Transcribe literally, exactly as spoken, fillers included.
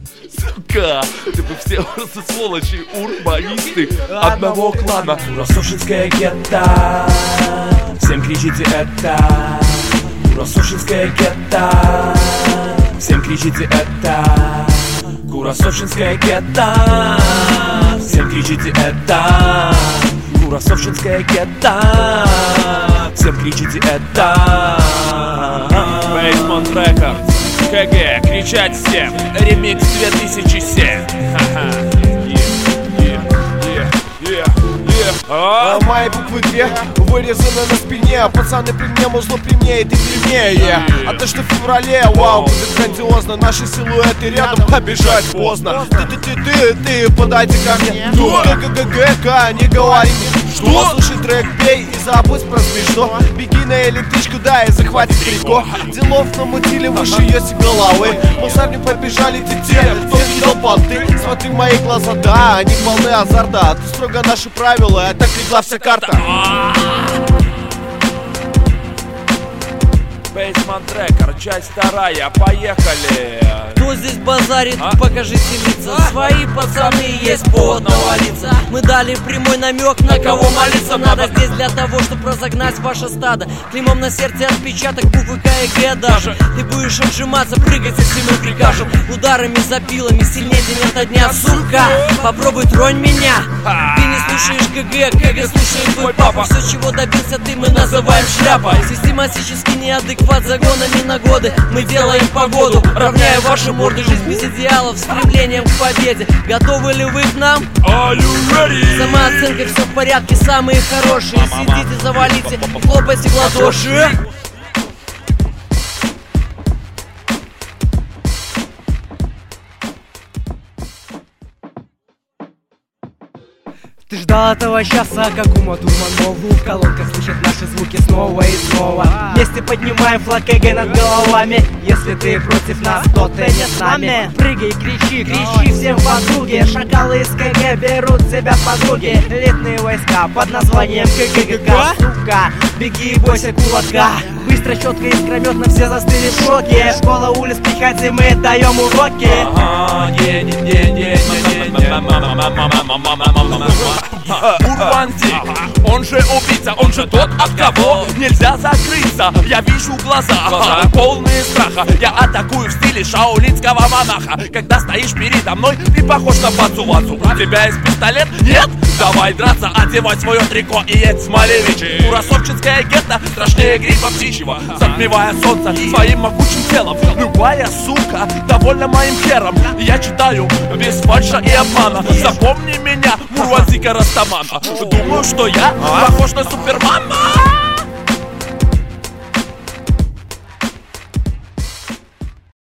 Сука, ты бы все просто сволочи, урбанисты одного клана. Курасошинское гетто, всем кричите это. Курасошинское гетто, всем кричите это. Курасошинское гетто, всем кричите это. Курасошинское гетто, всем кричите это. Basement Records, КГ, кричать всем, ремикс две тысячи семь. А мои буквы две вырезаны на спине. Пацаны при мне, музло при мне, и ты древнее. А то, что в феврале, вау, будет грандиозно. Наши силуэты рядом, побежать поздно. Ты-ты-ты-ты, ты, подойди ко мне. Г-г-г-г-г, не говори мне. Что? Слушай трек, пей и забудь про смешно. Беги на электричку, да, и захвати трико. Делов намутили выше ее головы. Мусорни побежали те те, кто видел понты. Смотри в мои глаза, да, они полны азарта. Ты строго наши правила, так легла вся карта. Basement Records, часть вторая, поехали. Кто здесь базарит, а? Покажите лица. а? Свои пацаны, есть повод навалиться. Мы дали прямой намек, на кого молиться надо. Здесь для того, чтобы разогнать ваше стадо. Клеймом на сердце отпечаток буквы К и Г даже. Ты будешь отжиматься, прыгать, если мы прикажем. Ударами, запилами, сильнее день ото дня, сука. Попробуй тронь меня. Ты не слушаешь КГ, КГ слушает твой папа. Все, чего добился ты, мы называем шляпой. Систематически неадекват загонами на годы. Мы делаем погоду, равняя ваши морды. Жизнь без идеалов, стремлением к победе. Готовы ли вы к нам? Are you ready? Самооценка, все в порядке, самые хорошие. Сидите, завалите, хлопайте в ладоши. Ты ждал этого часа, как Ума Турман Нову. В колонках слышат наши звуки снова и снова. Вместе поднимаем флаг КГ над головами. Если ты против нас, то ты не с нами. Прыгай, кричи, кричи всем в округе. Шакалы из КГ берут себя в подруги. Элитные войска под названием КГГК. Сука, беги и бойся кулака. Быстро, четко, искрометно, все застыли в шоке. Школа, улиц, приходи, мы даем уроки. Урбан Дик, он же убийца, он же тот, от кого нельзя закрыться. Я вижу глаза, полные страха. Я атакую в стиле шаолинского монаха. Когда стоишь передо мной, ты похож на Пацу-Вацу. У тебя есть пистолет? Нет? Давай драться, одевай свое трико и едь с Малевичи. Курасовчинское гетто страшнее гриппа птичьего. Затмевая солнце своим могучим телом. Любая сука довольна моим хером. Я читаю без фальша и обмана. Запомни меня, Мурвазика Растамана. Думаю, что я похож на Супермана.